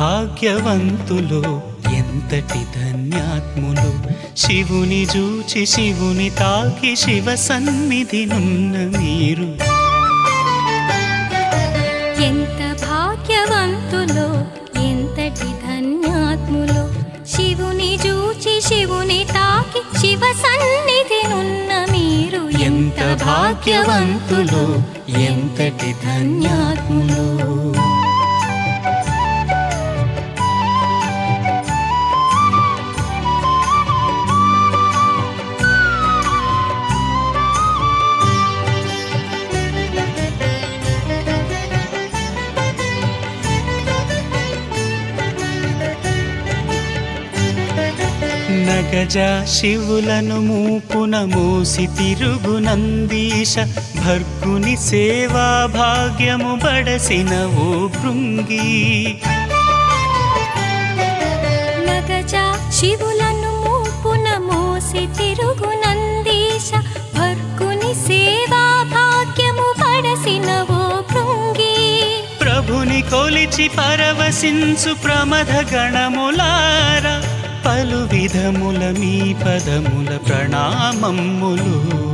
భాగ్యవంతులో ఎంతటి ధన్యాత్ములు శివుని జూచి శివుని తాకి శివ సన్నిధినున్న మీరు ఎంత భాగ్యవంతులో ఎంతటి ధన్యాత్ములో శివుని జూచి శివుని తాకి శివ సన్నిధినున్న మీరు ఎంత భాగ్యవంతులో ఎంతటి ధన్యాత్ములు నగజ శివులను మూపున మోసి తిరుగు నందీశ భర్గుని సేవా భాగ్యము బడసిన ఓ భృంగి నగజ శివులను మూపున మోసి తిరుగు నందీశ భర్గుని సేవా భాగ్యము బడసిన ఓ భృంగి ప్రభుని కొలిచి పరవశించు ప్రమథ గణములారా పలు విధముల మీ పదముల ప్రణామములు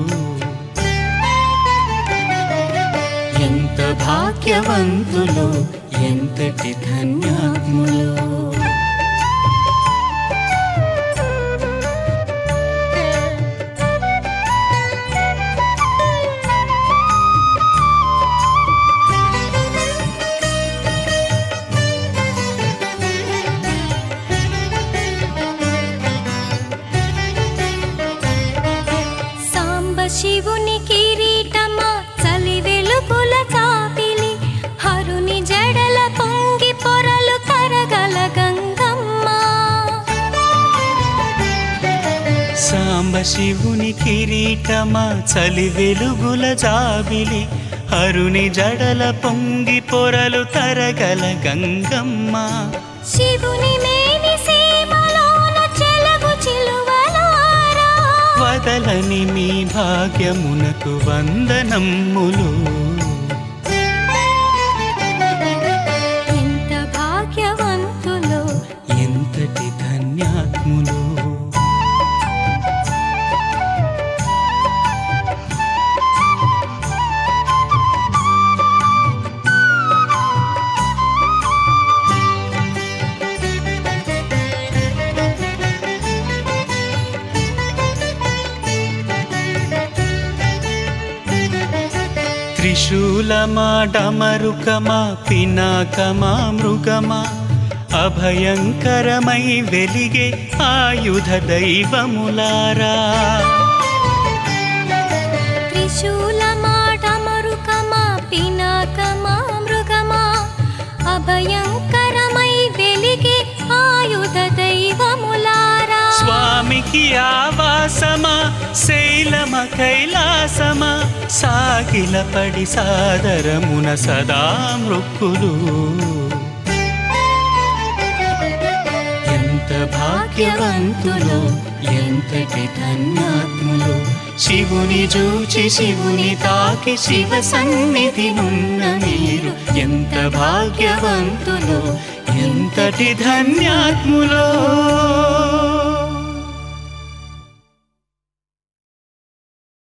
ఎంత భాగ్యవంతులు ఎంతటి ధన్యాత్ములు శివుని కిరీటమా చలి వెలుగుల చాపిలి హరుని జడల పొంగి పొరలు కరగల గంగమ్మ సాంబ శివుని కిరీటమా చలి వెలుగుల జాబిలి హరుని జడల పొంగి పొరలు తరగల గంగమ్మ శివుని మేని సీమలోన చెలగు చిలువలారా వదలని మీ భాగ్యమునకు వందనమ్ములు ఎంత భాగ్యవంతులో ఎంతటి ధన్యాత్ములు త్రిశూలమా డమరుకమా పినాకమా మృగమా అభయంకరమై వెలిగే ఆయుధ దైవములారా త్రిశూలమా డమరుకమా పినాకమా మృగమా అభయంకరమై వెలిగే ఆయుధ దైవములారా స్వామికి ఆవాసమా శైలమ కైలాసమా సాగిల పడి సాదరమున సదా మృక్కులు ఎంత భాగ్యవంతులు ఎంతటి ధన్యాత్ములు శివుని జూచి శివుని తాకి శివ సన్నిధినున్న మీరు ఎంత భాగ్యవంతులు ఎంతటి ధన్యాత్ములో